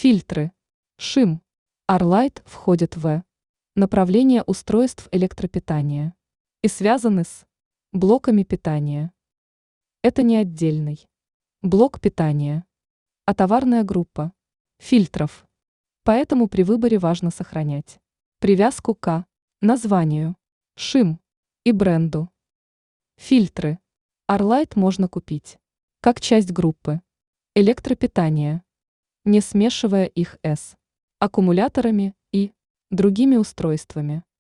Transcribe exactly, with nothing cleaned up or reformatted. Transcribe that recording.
Фильтры. ШИМ. Arlight входит в направление устройств электропитания и связаны с блоками питания. Это не отдельный блок питания, а товарная группа фильтров. Поэтому при выборе важно сохранять привязку к названию ШИМ и бренду. Фильтры Arlight можно купить как часть группы электропитания, не смешивая их с аккумуляторами и другими устройствами.